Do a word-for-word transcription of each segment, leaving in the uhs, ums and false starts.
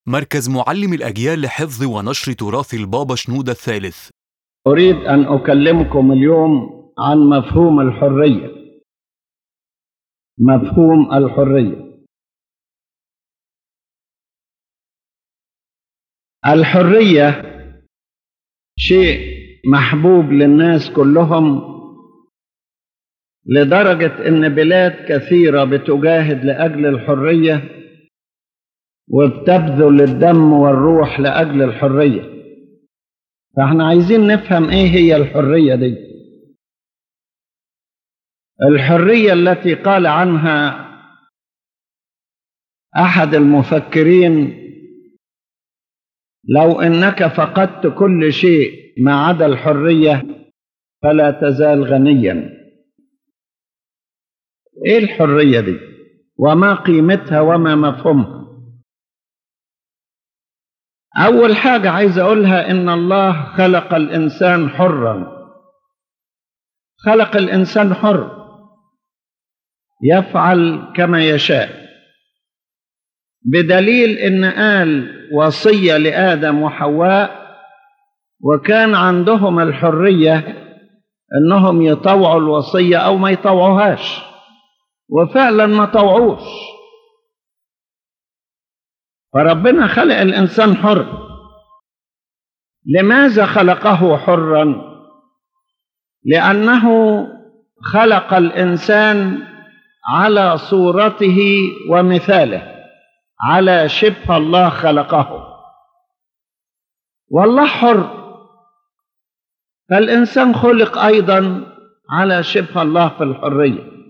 مركز معلم الأجيال لحفظ ونشر تراث البابا شنودة الثالث. أريد أن أكلمكم اليوم عن مفهوم الحرية. مفهوم الحرية. الحرية شيء محبوب للناس كلهم، لدرجة إن بلاد كثيرة بتجاهد لأجل الحرية وبتبذل الدم والروح لأجل الحرية. فاحنا عايزين نفهم ايه هي الحرية دي. الحرية التي قال عنها أحد المفكرين: لو إنك فقدت كل شيء ما عدا الحرية فلا تزال غنيا. ايه الحرية دي وما قيمتها وما مفهومها؟ أول حاجة عايز أقولها إن الله خلق الإنسان حرا. خلق الإنسان حر يفعل كما يشاء، بدليل إن قال وصية لآدم وحواء، وكان عندهم الحرية إنهم يطوعوا الوصية أو ما يطوعوهاش، وفعلا ما طوعوش. فربنا خلق الإنسان حر. لماذا خلقه حرا؟ لأنه خلق الإنسان على صورته ومثاله، على شبه الله خلقه، والله حر، فالإنسان خلق أيضا على شبه الله في الحرية.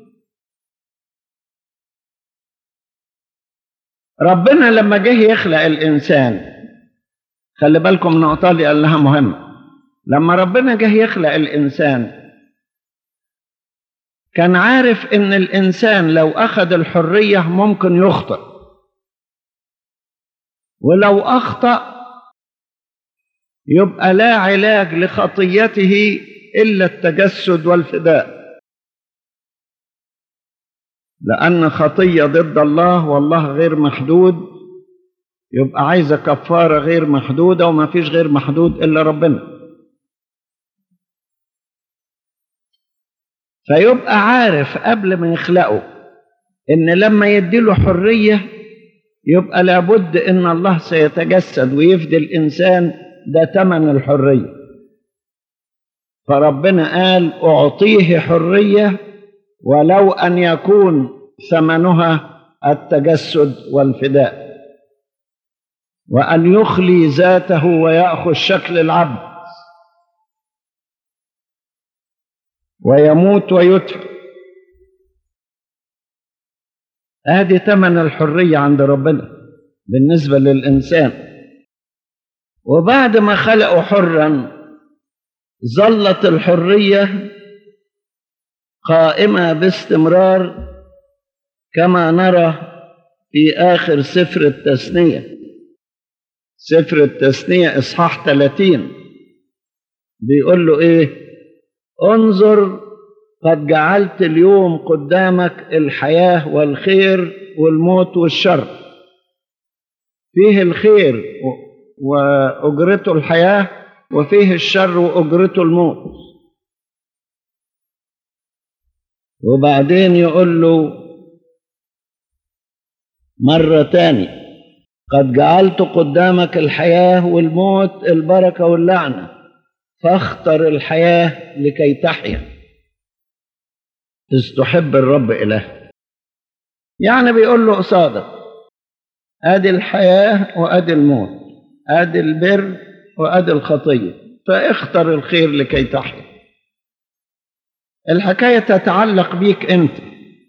ربنا لما جه يخلق الإنسان، خلي بالكم النقطة دي قال لها مهمة. لما ربنا جه يخلق الإنسان كان عارف إن الإنسان لو أخذ الحرية ممكن يخطئ، ولو أخطأ يبقى لا علاج لخطيته إلا التجسد والفداء، لأن خطية ضد الله والله غير محدود، يبقى عايزة كفارة غير محدودة، وما فيش غير محدود إلا ربنا. فيبقى عارف قبل ما يخلقه إن لما يديله حرية يبقى لابد إن الله سيتجسد ويفدي الإنسان، ده تمن الحرية. فربنا قال أعطيه حرية ولو أن يكون ثمنها التجسد والفداء، وأن يخلي ذاته ويأخذ شكل العبد ويموت ويدفن. هذه ثمن الحرية عند ربنا بالنسبة للإنسان. وبعد ما خلقه حرا ظلت الحرية قائمة باستمرار، كما نرى في آخر سفر التثنية. سفر التثنية إصحاح ثلاثين بيقول له إيه؟ انظر قد جعلت اليوم قدامك الحياة والخير والموت والشر. فيه الخير وأجرته الحياة، وفيه الشر وأجرته الموت. وبعدين يقول له مرة تاني: قد جعلت قدامك الحياة والموت، البركة واللعنة، فاختر الحياة لكي تحيا إذ تحب الرب إله. يعني بيقول له قصادك ادي الحياة وادي الموت، ادي البر وادي الخطية، فاختر الخير لكي تحيا. الحكاية تتعلق بيك انت.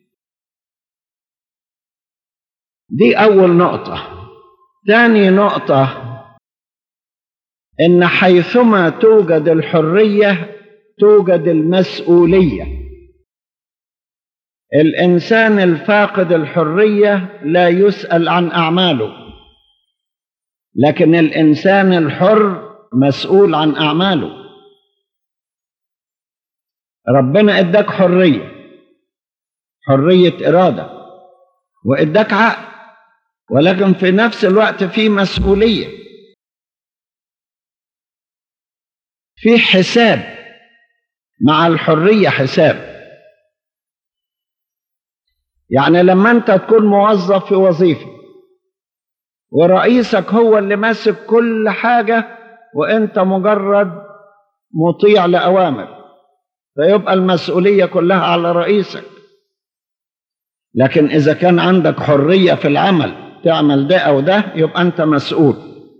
دي اول نقطة. ثاني نقطة، ان حيثما توجد الحرية توجد المسؤولية. الانسان الفاقد الحرية لا يسأل عن اعماله، لكن الانسان الحر مسؤول عن اعماله. ربنا اداك حرية، حرية ارادة، واداك عقل ولكن في نفس الوقت في مسؤولية، في حساب مع الحرية، حساب. يعني لما أنت تكون موظف في وظيفة ورئيسك هو اللي ماسك كل حاجة وأنت مجرد مطيع لأوامر، فيبقى المسؤولية كلها على رئيسك. لكن إذا كان عندك حرية في العمل تعمل ده أو ده، يبقى أنت مسؤول.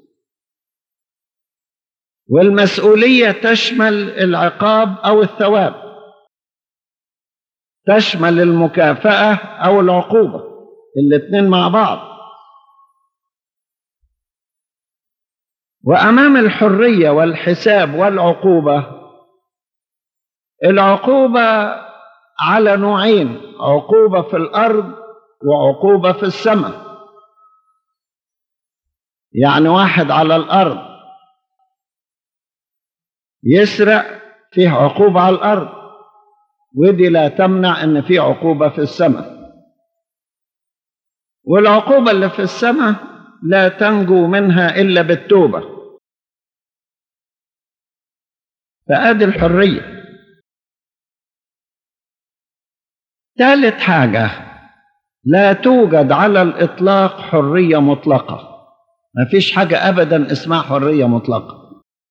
والمسؤولية تشمل العقاب أو الثواب، تشمل المكافأة أو العقوبة، الاثنين مع بعض. وأمام الحرية والحساب والعقوبة، العقوبة على نوعين: عقوبة في الأرض وعقوبة في السماء. يعني واحد على الأرض يسرق، فيه عقوبة على الأرض، ودي لا تمنع أن فيه عقوبة في السماء. والعقوبة اللي في السماء لا تنجو منها إلا بالتوبة. فأدي الحرية. ثالث حاجة، لا توجد على الإطلاق حرية مطلقة. ما فيش حاجة أبدا اسمها حرية مطلقة.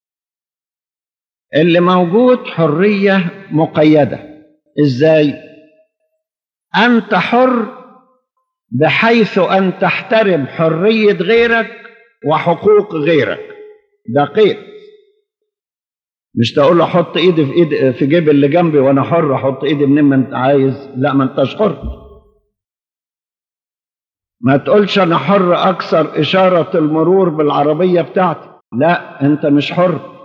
اللي موجود حرية مقيدة. إزاي؟ أنت حر بحيث أن تحترم حرية غيرك وحقوق غيرك. ده قيد. مش تقول له حط ايدي في ايد في جيب اللي جنبي وانا حر احط ايدي منين ما انت عايز. لا، ما انتش حر. ما تقولش انا حر اكسر اشارة المرور بالعربية بتاعتي. لا، انت مش حر.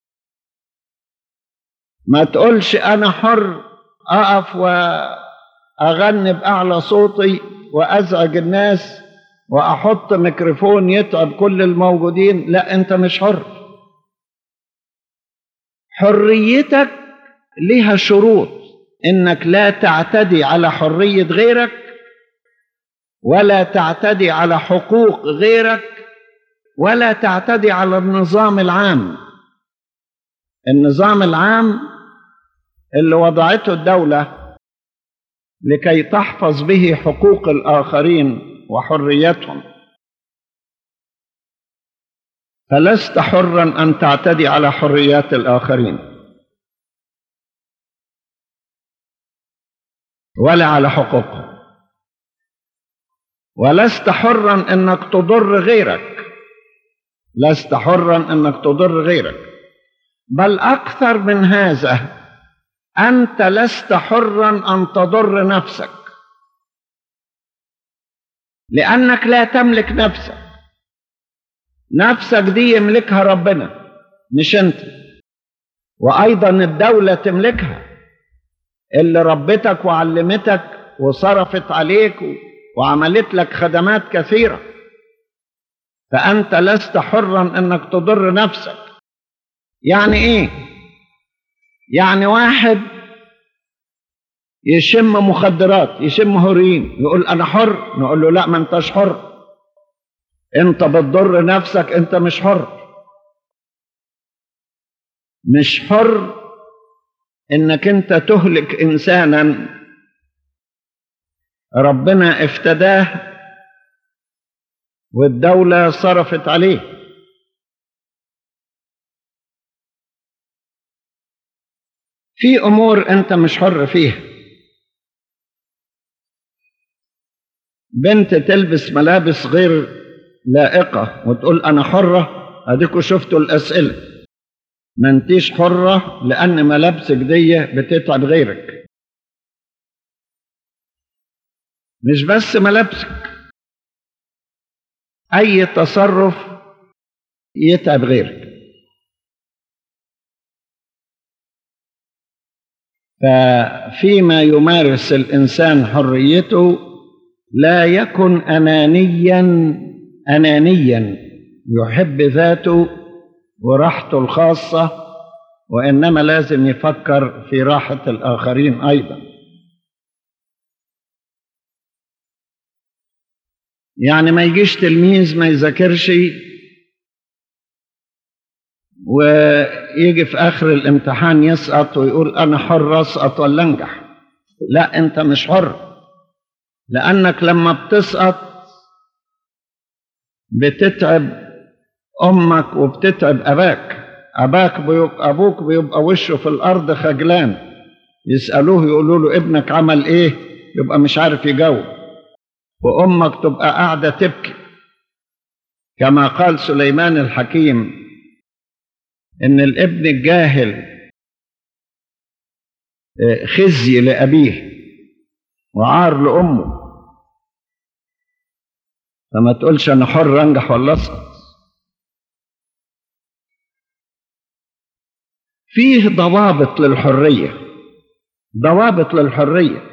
ما تقولش انا حر اقف واغني باعلى صوتي وازعج الناس واحط ميكروفون يتعب كل الموجودين. لا، انت مش حر. حريتك لها شروط، انك لا تعتدي على حرية غيرك ولا تعتدي على حقوق غيرك ولا تعتدي على النظام العام. النظام العام اللي وضعته الدولة لكي تحفظ به حقوق الآخرين وحريتهم. فلست حرا أن تعتدي على حريات الآخرين ولا على حقوقهم، ولست حرا أنك تضر غيرك. لست حرا أنك تضر غيرك، بل أكثر من هذا، أنت لست حرا أن تضر نفسك، لأنك لا تملك نفسك. نفسك دي يملكها ربنا مش أنت، وأيضا الدولة تملكها، اللي ربتك وعلمتك وصرفت عليك وعملت لك خدمات كثيرة. فأنت لست حرا أنك تضر نفسك. يعني إيه؟ يعني واحد يشم مخدرات، يشم هيروين، يقول أنا حر. نقول له لا، ما أنتش حر، أنت بتضر نفسك، أنت مش حر. مش حر إنك أنت تهلك إنسانا ربنا افتداه والدولة صرفت عليه. في أمور أنت مش حر فيها. بنت تلبس ملابس غير لائقة وتقول أنا حرة، أديكوا شفتوا الأسئلة. ما انتيش حرة لأن ملابسك دي بتتعب غيرك. مش بس ملابسك، أي تصرف يتعب غيرك. ففيما يمارس الإنسان حريته لا يكن أنانيا أنانيا يحب ذاته وراحته الخاصة، وإنما لازم يفكر في راحة الآخرين أيضا. يعني ما يجيش تلميذ ما يذاكرش ويجي في آخر الامتحان يسقط ويقول أنا حر أسقط ولا أنجح. لا، أنت مش حر، لأنك لما بتسقط بتتعب أمك وبتتعب أباك. أباك بيبقى أبوك بيبقى وشه في الأرض خجلان، يسألوه يقولوا له ابنك عمل إيه، يبقى مش عارف يجاوب، وأمك تبقى قاعدة تبكي. كما قال سليمان الحكيم إن الابن الجاهل خزي لأبيه وعار لأمه. فما تقولش أنا حر أنجح ولا أسقط. فيه ضوابط للحرية، ضوابط للحرية.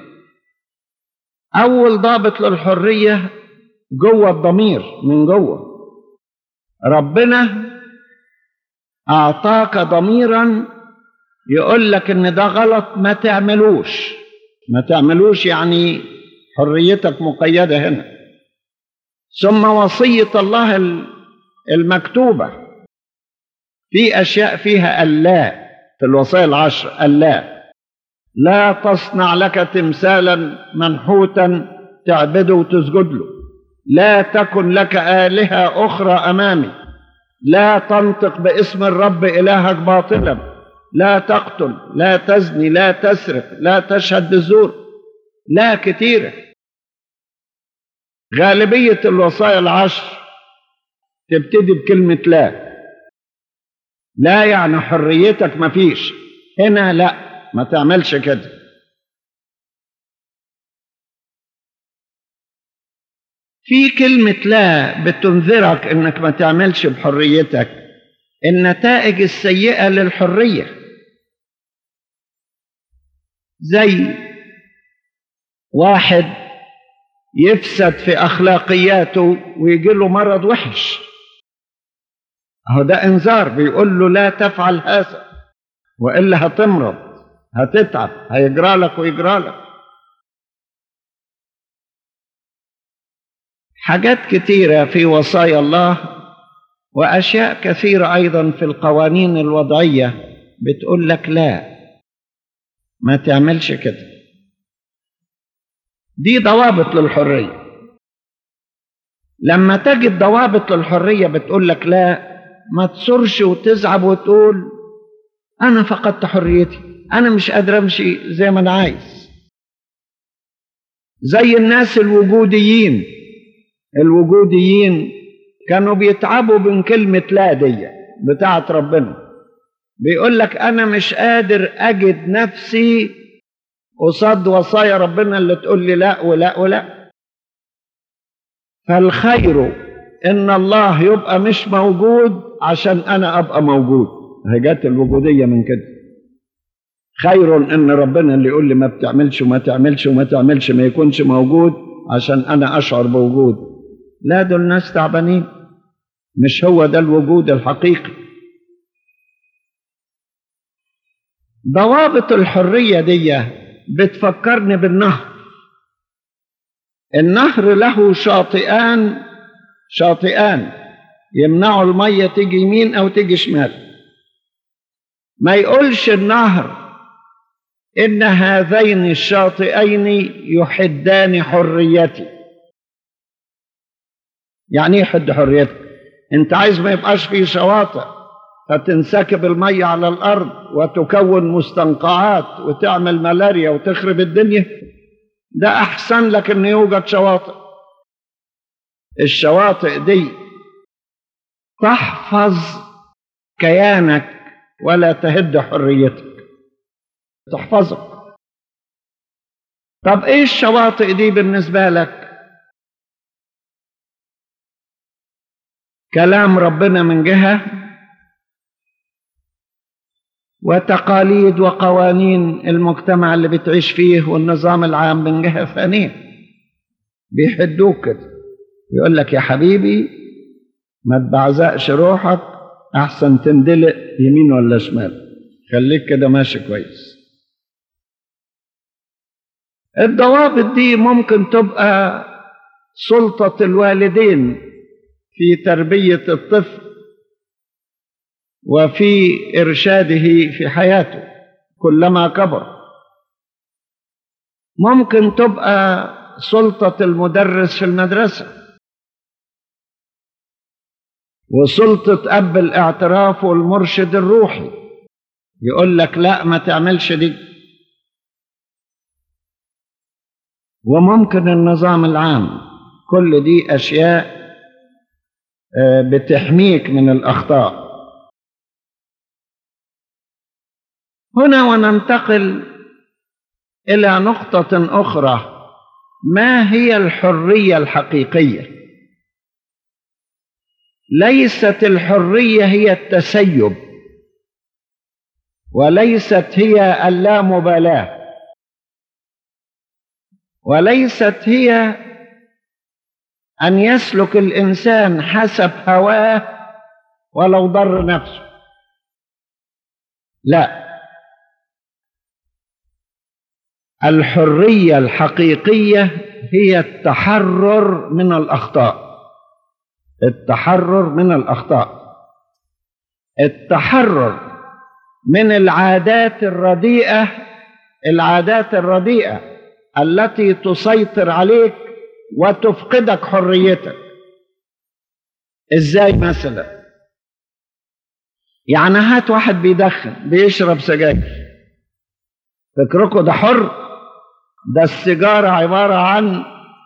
أول ضابط للحرية جوه الضمير، من جوه. ربنا أعطاك ضميرا يقول لك إن ده غلط ما تعملوش. ما تعملوش يعني حريتك مقيدة هنا. ثم وصية الله المكتوبة، في أشياء فيها اللا، في الوصايا العشر اللا: لا تصنع لك تمثالا منحوتا تعبده وتسجد له، لا تكن لك آلهة أخرى أمامي، لا تنطق باسم الرب إلهك باطلا، لا تقتل، لا تزني، لا تسرق، لا تشهد بالزور. لا كتيرة. غالبية الوصايا العشر تبتدي بكلمة لا. لا يعني حريتك مفيش هنا، لا ما تعملش كده. في كلمة لا بتنذرك انك ما تعملش بحريتك النتائج السيئة للحرية، زي واحد يفسد في أخلاقياته ويجي له مرض وحش، اهو ده انذار، بيقول له لا تفعل هذا وإلا هتمرض، هتتعب، هيجرى لك ويجرى لك. حاجات كتيرة في وصايا الله، وأشياء كثيرة أيضا في القوانين الوضعية بتقول لك لا ما تعملش كده. دي ضوابط للحرية. لما تجد ضوابط للحرية بتقول لك لا، ما تصرش وتزعب وتقول أنا فقدت حريتي، أنا مش قادر أمشي زي ما أنا عايز. زي الناس الوجوديين، الوجوديين كانوا بيتعبوا من كلمة لا دي بتاعت ربنا. بيقول لك أنا مش قادر أجد نفسي قصاد وصايا ربنا اللي تقول لي لا ولا ولا. فالخير إن الله يبقى مش موجود عشان أنا أبقى موجود. هجات الوجودية من كده. خير إن ربنا اللي يقول لي ما بتعملش وما تعملش وما تعملش ما يكونش موجود عشان أنا أشعر بوجود. لا، دول ناس تعبانين، مش هو ده الوجود الحقيقي. ضوابط الحرية دي بتفكرني بالنهر. النهر له شاطئان، شاطئان يمنعوا المية تيجي يمين أو تيجي شمال. ما يقولش النهر إن هذين الشاطئين يحدان حريتي. يعني ايه يحد حريتك؟ انت عايز ما يبقاش فيه شواطئ فتنسكب المية على الأرض وتكون مستنقعات وتعمل ملاريا وتخرب الدنيا؟ ده أحسن لك أن يوجد شواطئ. الشواطئ دي تحفظ كيانك ولا تهد حريتك، تحفظك. طب إيه الشواطئ دي بالنسبة لك؟ كلام ربنا من جهة، وتقاليد وقوانين المجتمع اللي بتعيش فيه والنظام العام من جهة ثانية. بيحدوك كده، يقول لك يا حبيبي ما تبعزقش روحك، أحسن تندلق يمين ولا شمال، خليك كده ماشي كويس. الضوابط دي ممكن تبقى سلطة الوالدين في تربية الطفل وفي إرشاده في حياته كلما كبر. ممكن تبقى سلطة المدرس في المدرسة، وسلطة أب الاعتراف والمرشد الروحي يقول لك لا ما تعملش دي. وممكن النظام العام. كل دي أشياء بتحميك من الأخطاء. هنا وننتقل إلى نقطة أخرى، ما هي الحرية الحقيقية؟ ليست الحرية هي التسيب، وليست هي اللامبالاة، وليست هي أن يسلك الإنسان حسب هواه ولو ضر نفسه. لا، الحرية الحقيقية هي التحرر من الأخطاء. التحرر من الأخطاء، التحرر من العادات الرديئة، العادات الرديئة التي تسيطر عليك وتفقدك حريتك. إزاي مثلا؟ يعني هات واحد بيدخن بيشرب سجاير، فكركم ده حر؟ ده السيجارة عبارة عن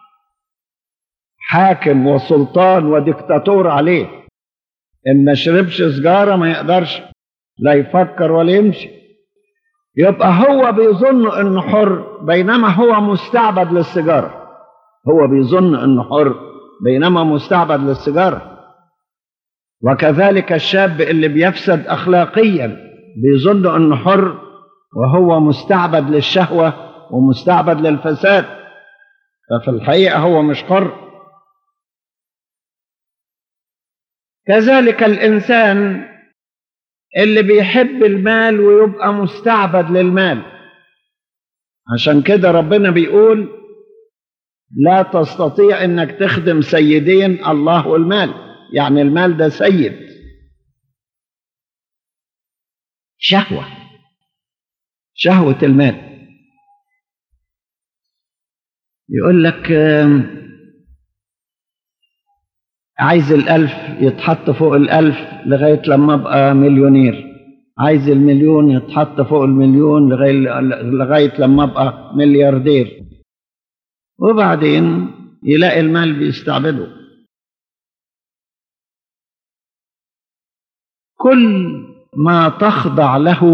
حاكم وسلطان وديكتاتور عليه. إن ما شربش سجارة ما يقدرش لا يفكر ولا يمشي. يبقى هو بيظن إنه حر بينما هو مستعبد للسيجارة. هو بيظن إنه حر بينما مستعبد للسيجارة. وكذلك الشاب اللي بيفسد أخلاقيا بيظن إنه حر وهو مستعبد للشهوة ومستعبد للفساد، ففي الحقيقة هو مش حر. كذلك الإنسان اللي بيحب المال ويبقى مستعبد للمال. عشان كده ربنا بيقول لا تستطيع انك تخدم سيدين، الله والمال. يعني المال ده سيد، شهوة، شهوة المال. يقول لك عايز الألف يتحط فوق الألف لغاية لما أبقى مليونير، عايز المليون يتحط فوق المليون لغاية, لغاية لما أبقى ملياردير. وبعدين يلاقي المال بيستعبده. كل ما تخضع له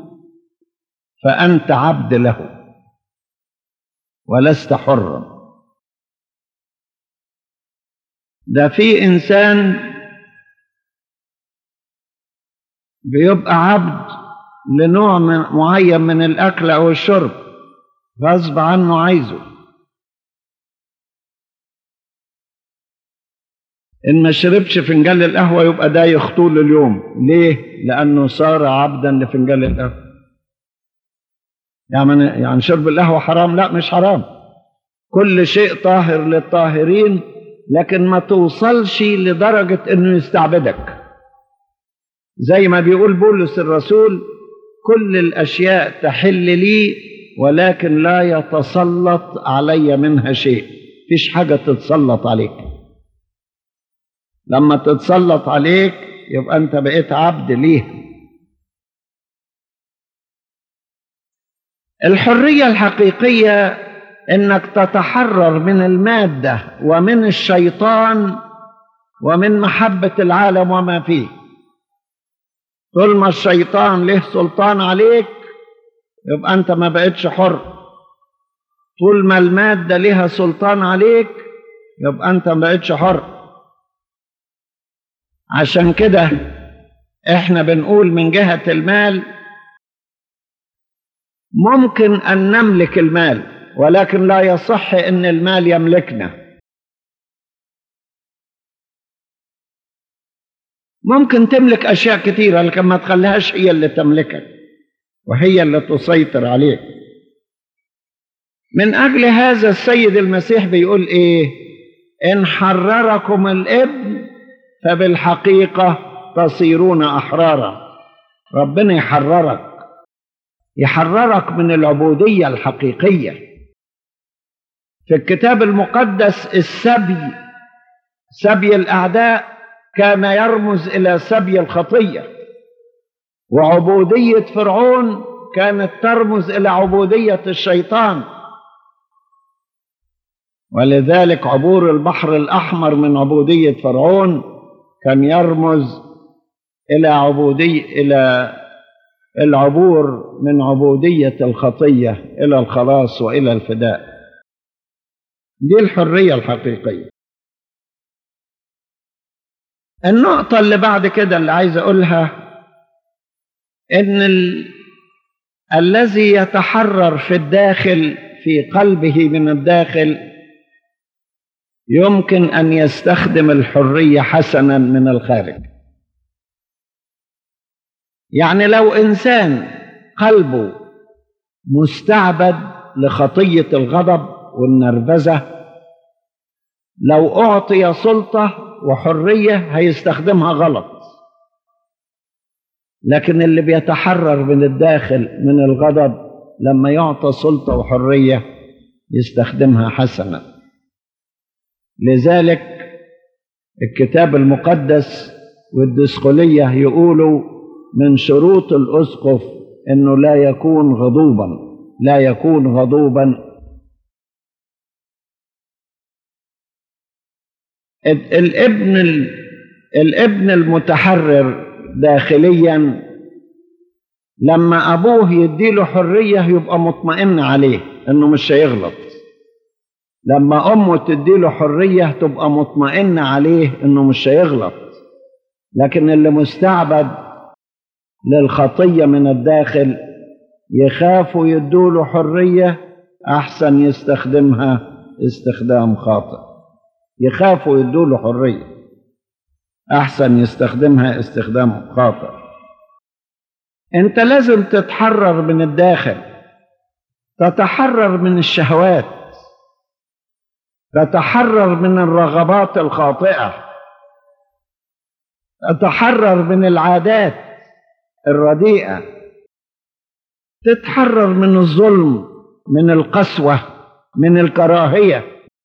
فأنت عبد له ولست حرا. ده في إنسان بيبقى عبد لنوع معين من الأكل أو الشرب غصب عنه عايزه. إن ما شربش فنجان القهوة يبقى ده يخطول اليوم. ليه؟ لأنه صار عبدا لفنجان القهوة. يعني يعني شرب القهوة حرام؟ لا، مش حرام. كل شيء طاهر للطاهرين، لكن ما توصلش لدرجة إنه يستعبدك. زي ما بيقول بولس الرسول كل الأشياء تحل لي ولكن لا يتسلط علي منها شيء. فيش حاجة تتسلط عليك. لما تتسلط عليك يبقى أنت بقيت عبد ليه. الحرية الحقيقية إنك تتحرر من المادة ومن الشيطان ومن محبة العالم وما فيه. طول ما الشيطان له سلطان عليك يبقى أنت ما بقيتش حر. طول ما المادة لها سلطان عليك يبقى أنت ما بقيتش حر. عشان كده إحنا بنقول من جهة المال ممكن أن نملك المال، ولكن لا يصح أن المال يملكنا. ممكن تملك أشياء كثيرة لكن ما تخليهاش هي اللي تملكك وهي اللي تسيطر عليك. من أجل هذا السيد المسيح بيقول إيه؟ إن حرركم الابن فبالحقيقة تصيرون أحرارا. ربنا يحررك، يحررك من العبودية الحقيقية. في الكتاب المقدس السبي، سبي الأعداء كان يرمز إلى سبي الخطية، وعبودية فرعون كانت ترمز إلى عبودية الشيطان. ولذلك عبور البحر الأحمر من عبودية فرعون كان يرمز إلى عبودية إلى العبور من عبودية الخطية إلى الخلاص وإلى الفداء. دي الحرية الحقيقية. النقطة اللي بعد كده اللي عايز أقولها إن ال... الذي يتحرر في الداخل، في قلبه من الداخل، يمكن أن يستخدم الحرية حسنا من الخارج. يعني لو إنسان قلبه مستعبد لخطية الغضب والنرفزة، لو أعطي سلطة وحرية هيستخدمها غلط. لكن اللي بيتحرر من الداخل من الغضب لما يعطى سلطة وحرية يستخدمها حسنا. لذلك الكتاب المقدس والدسقلية يقولوا من شروط الأسقف إنه لا يكون غضوبا، لا يكون غضوبا. الابن الابن المتحرر داخليا لما أبوه يديله حرية يبقى مطمئن عليه إنه مش هيغلط. لما أمه تديله حرية تبقى مطمئن عليه إنه مش هيغلط. لكن اللي مستعبد للخطية من الداخل يخافوا يدوله حرية أحسن يستخدمها استخدام خاطئ. يخافوا يدوله حرية أحسن يستخدمها استخدام خاطئ. أنت لازم تتحرر من الداخل، تتحرر من الشهوات، تتحرر من الرغبات الخاطئة، تتحرر من العادات الرديئة، تتحرر من الظلم، من القسوة، من الكراهية،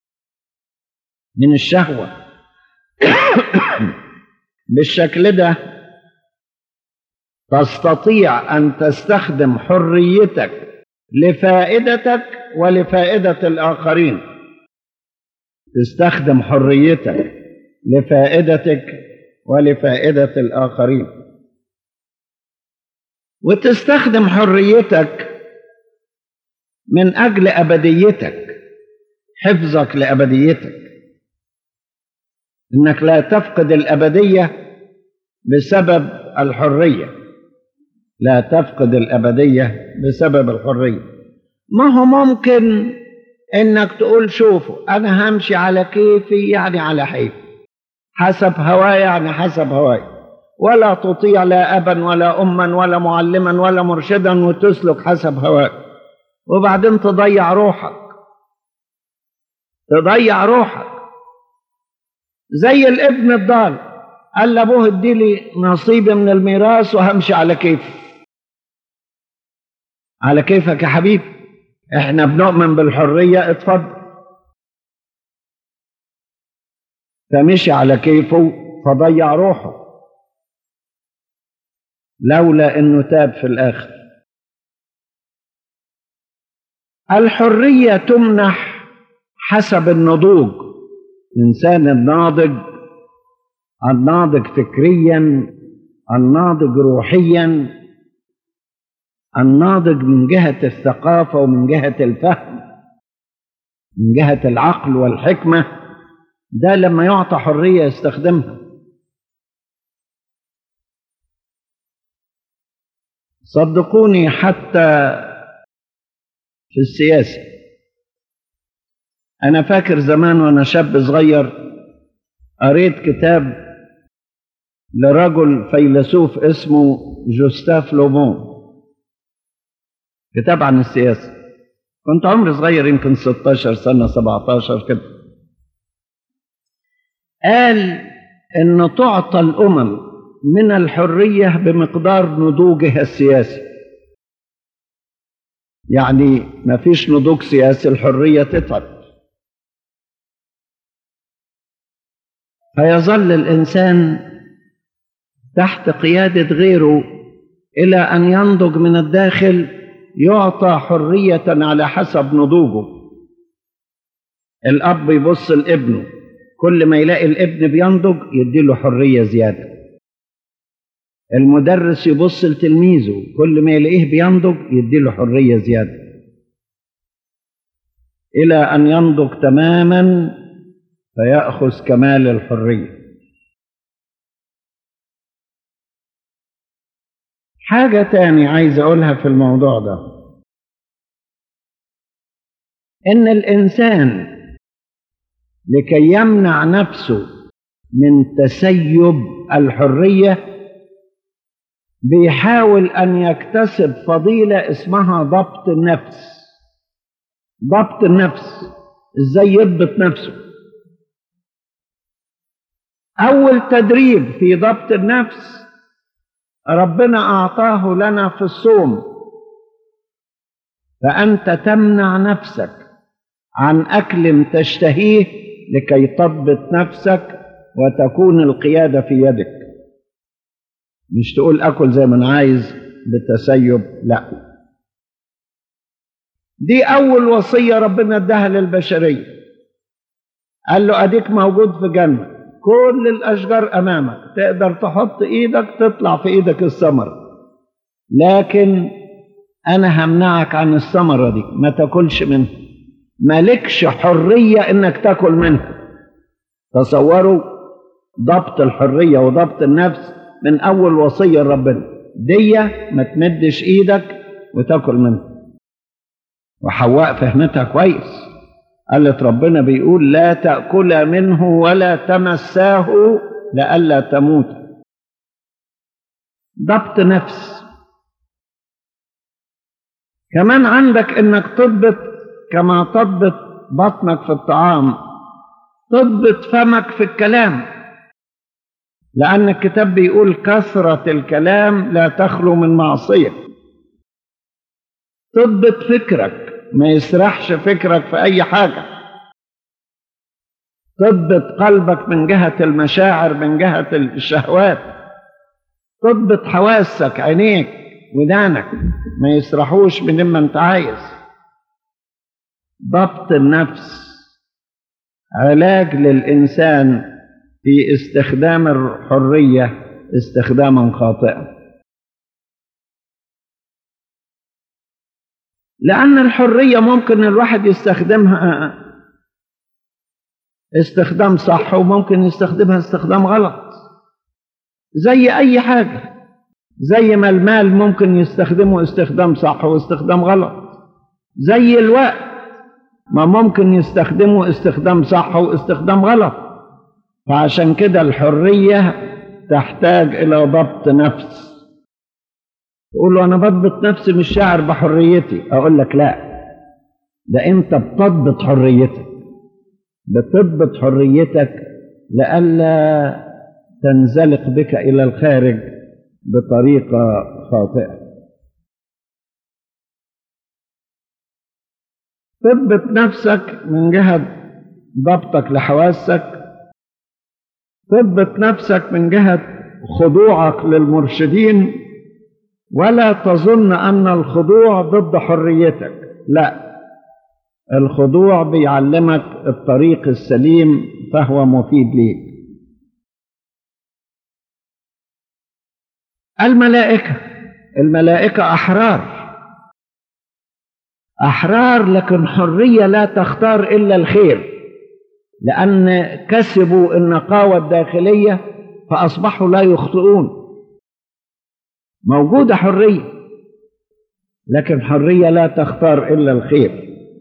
من الشهوة. بالشكل ده تستطيع أن تستخدم حريتك لفائدتك ولفائدة الآخرين. تستخدم حريتك لفائدتك ولفائدة الآخرين، وتستخدم حريتك من أجل أبديتك، حفظك لأبديتك، إنك لا تفقد الأبدية بسبب الحرية، لا تفقد الأبدية بسبب الحرية. ما هو ممكن إنك تقول شوفوا أنا همشي على كيفي، يعني على حيفي، حسب هواي يعني حسب هواي، ولا تطيع لا أبا ولا أما ولا معلما ولا مرشدا وتسلك حسب هواك، وبعدين تضيع روحك، تضيع روحك. زي الابن الضال قال لأبوه اديلي نصيبي من الميراث وهمشي على كيفي. على كيفك يا حبيبي، احنا بنؤمن بالحرية، اتفضل. فمشي على كيفه فضيع روحه لولا انه تاب في الاخر. الحرية تمنح حسب النضوج. الإنسان الناضج، الناضج فكريا، الناضج روحيا، الناضج من جهة الثقافة ومن جهة الفهم، من جهة العقل والحكمة، ده لما يعطى حرية يستخدمها. صدقوني حتى في السياسة، أنا فاكر زمان وأنا شاب صغير قريت كتاب لرجل فيلسوف اسمه جوستاف لومون، كتاب عن السياسة. كنت عمري صغير يمكن ستاشر سنة سبعتاشر كده. قال إن تعطى الأمم من الحرية بمقدار نضوجها السياسي. يعني ما فيش نضوج سياسي الحرية تتعب. فيظل الإنسان تحت قيادة غيره إلى أن ينضج من الداخل، يعطى حرية على حسب نضوجه. الأب يبص لابنه، كل ما يلاقي الابن بينضج يديله حرية زيادة. المدرس يبص لتلميذه، كل ما يلاقيه بينضج يديله حرية زيادة، إلى أن ينضج تماما فيأخذ كمال الحرية. حاجة تاني عايز أقولها في الموضوع ده، إن الإنسان لكي يمنع نفسه من تسيب الحرية بيحاول أن يكتسب فضيلة اسمها ضبط النفس. ضبط النفس، إزاي يضبط نفسه؟ أول تدريب في ضبط النفس ربنا أعطاه لنا في الصوم، فأنت تمنع نفسك عن أكل تشتهيه لكي تضبط نفسك وتكون القيادة في يدك. مش تقول أكل زي ما أنا عايز بتسيب، لا. دي أول وصية ربنا اداها للبشرية. قال له أديك موجود في جنة، كل الأشجار أمامك، تقدر تحط إيدك تطلع في إيدك الثمرة، لكن أنا همنعك عن الثمرة دي، ما تاكلش منها، مالكش حرية إنك تاكل منها. تصوروا ضبط الحرية وضبط النفس من أول وصية ربنا دي، ما تمدش إيدك وتاكل منها. وحواء فهمتها كويس، قالت ربنا بيقول لا تأكل منه ولا تمساه لئلا تموت. ضبط نفس. كمان عندك انك تضبط كما تضبط بطنك في الطعام، تضبط فمك في الكلام، لأن الكتاب بيقول كثرة الكلام لا تخلو من معصية. تضبط فكرك، ما يسرحش فكرك في أي حاجة. تضبط قلبك من جهة المشاعر، من جهة الشهوات. تضبط حواسك، عينيك ودانك، ما يسرحوش من ما انت عايز. ضبط النفس علاج للإنسان في استخدام الحرية استخداما خاطئا، لأن الحرية ممكن الواحد يستخدمها استخدام صح وممكن يستخدمها استخدام غلط، زي أي حاجة. زي ما المال ممكن يستخدمه استخدام صح واستخدام غلط، زي الوقت ما ممكن يستخدمه استخدام صح واستخدام غلط. فعشان كده الحرية تحتاج إلى ضبط نفس. تقول له أنا بضبط نفسي مش شاعر بحريتي، أقول لك لا، ده أنت بتضبط حريتك، بتضبط حريتك لئلا تنزلق بك إلى الخارج بطريقة خاطئة. تضبط نفسك من جهة ضبطك لحواسك، تضبط نفسك من جهة خضوعك للمرشدين. ولا تظن أن الخضوع ضد حريتك، لا، الخضوع بيعلمك الطريق السليم فهو مفيد ليك. الملائكة الملائكة أحرار أحرار لكن حرية لا تختار إلا الخير، لأن كسبوا النقاوة الداخلية فأصبحوا لا يخطئون. موجودة حرية، لكن حرية لا تختار إلا الخير.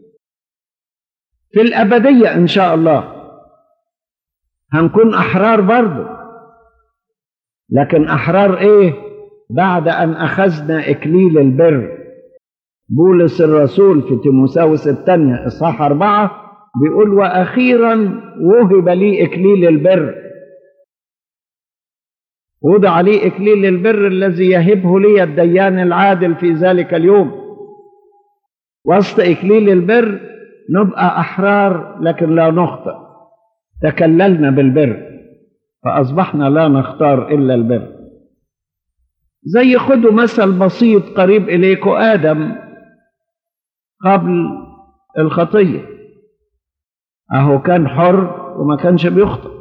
في الأبدية إن شاء الله هنكون أحرار برضو، لكن أحرار إيه؟ بعد أن أخذنا إكليل البر. بولس الرسول في تيموثاوس الثانية إصحاح أربعة بيقول وأخيرا وهب لي إكليل البر، وضع لي إكليل البر الذي يهبه لي الديان العادل في ذلك اليوم. وسط إكليل البر نبقى أحرار لكن لا نخطئ، تكللنا بالبر فأصبحنا لا نختار إلا البر. زي خدوا مثل بسيط قريب إليكم، آدم قبل الخطية أهو كان حر وما كانش بيخطئ.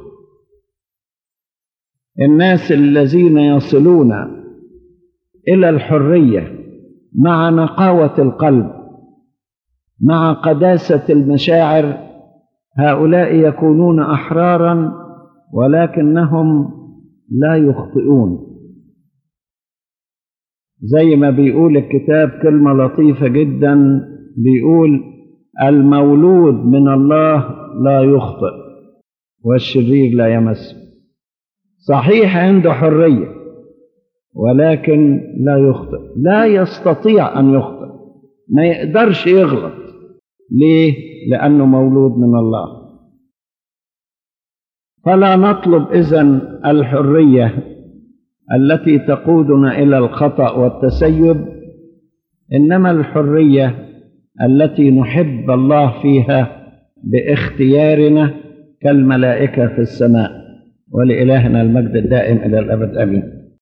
الناس الذين يصلون إلى الحرية مع نقاوة القلب مع قداسة المشاعر، هؤلاء يكونون أحرارا ولكنهم لا يخطئون. زي ما بيقول الكتاب كلمة لطيفة جدا، بيقول المولود من الله لا يخطئ والشرير لا يمس. صحيح عنده حرية ولكن لا يخطئ، لا يستطيع أن يخطئ، ما يقدرش يغلط. ليه؟ لأنه مولود من الله. فلا نطلب إذن الحرية التي تقودنا إلى الخطأ والتسيب، إنما الحرية التي نحب الله فيها باختيارنا كالملائكة في السماء. ولإلهنا المجد الدائم إلى الأبد آمين.